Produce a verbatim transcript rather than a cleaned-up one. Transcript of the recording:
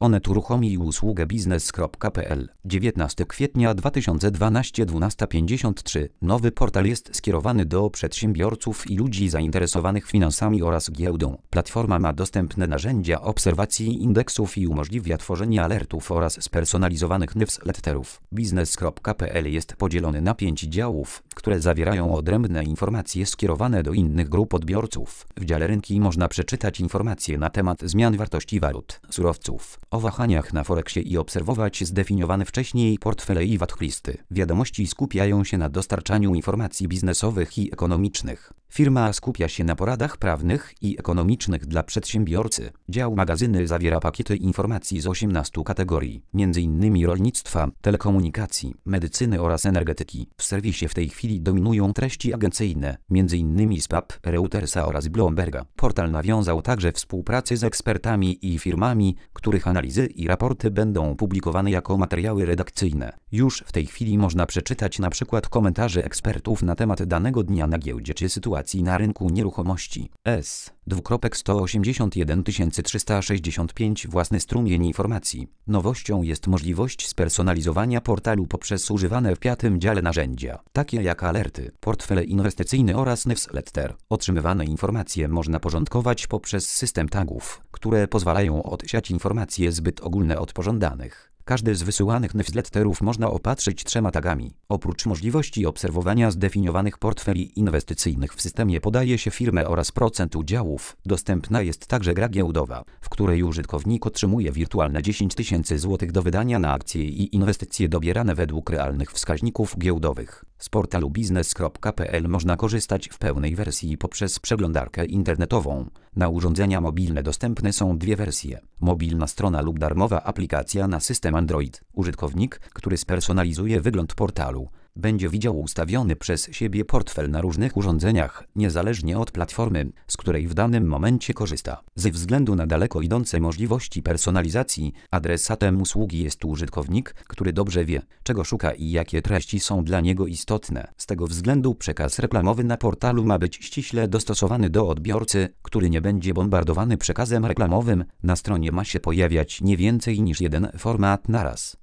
Onet uruchomił usługę biznes kropka pe el. dziewiętnastego kwietnia dwa tysiące dwunastego dwunasta pięćdziesiąt trzy. Nowy portal jest skierowany do przedsiębiorców i ludzi zainteresowanych finansami oraz giełdą. Platforma ma dostępne narzędzia obserwacji indeksów i umożliwia tworzenie alertów oraz spersonalizowanych newsletterów. biznes kropka pe el jest podzielony na pięć działów, które zawierają odrębne informacje skierowane do innych grup odbiorców. W dziale rynki można przeczytać informacje na temat zmian wartości walut, surowców, o wahaniach na Forexie i obserwować zdefiniowane wcześniej portfele i watchlisty. Wiadomości skupiają się na dostarczaniu informacji biznesowych i ekonomicznych. Firma skupia się na poradach prawnych i ekonomicznych dla przedsiębiorcy. Dział magazyny zawiera pakiety informacji z osiemnastu kategorii, między innymi rolnictwa, telekomunikacji, medycyny oraz energetyki. W serwisie w tej chwili dominują treści agencyjne, między innymi z P A P, Reutersa oraz Bloomberga. Portal nawiązał także współpracę z ekspertami i firmami, których analizy i raporty będą publikowane jako materiały redakcyjne. Już w tej chwili można przeczytać na przykład komentarze ekspertów na temat danego dnia na giełdzie czy sytuacji na rynku nieruchomości. S. sto osiemdziesiąt jeden tysięcy trzysta sześćdziesiąt pięć Własny strumień informacji. Nowością jest możliwość spersonalizowania portalu poprzez używane w piątym dziale narzędzia, takie jak alerty, portfele inwestycyjne oraz newsletter. Otrzymywane informacje można porządkować poprzez system tagów, które pozwalają odsiać informacje zbyt ogólne od pożądanych. Każdy z wysyłanych newsletterów można opatrzyć trzema tagami. Oprócz możliwości obserwowania zdefiniowanych portfeli inwestycyjnych w systemie podaje się firmę oraz procent udziałów. Dostępna jest także gra giełdowa, w której użytkownik otrzymuje wirtualne dziesięć tysięcy złotych do wydania na akcje i inwestycje dobierane według realnych wskaźników giełdowych. Z portalu biznes kropka pe el można korzystać w pełnej wersji poprzez przeglądarkę internetową. Na urządzenia mobilne dostępne są dwie wersje: mobilna strona lub darmowa aplikacja na system Android. Użytkownik, który spersonalizuje wygląd portalu, będzie widział ustawiony przez siebie portfel na różnych urządzeniach, niezależnie od platformy, z której w danym momencie korzysta. Ze względu na daleko idące możliwości personalizacji, adresatem usługi jest użytkownik, który dobrze wie, czego szuka i jakie treści są dla niego istotne. Z tego względu przekaz reklamowy na portalu ma być ściśle dostosowany do odbiorcy, który nie będzie bombardowany przekazem reklamowym. Na stronie ma się pojawiać nie więcej niż jeden format naraz.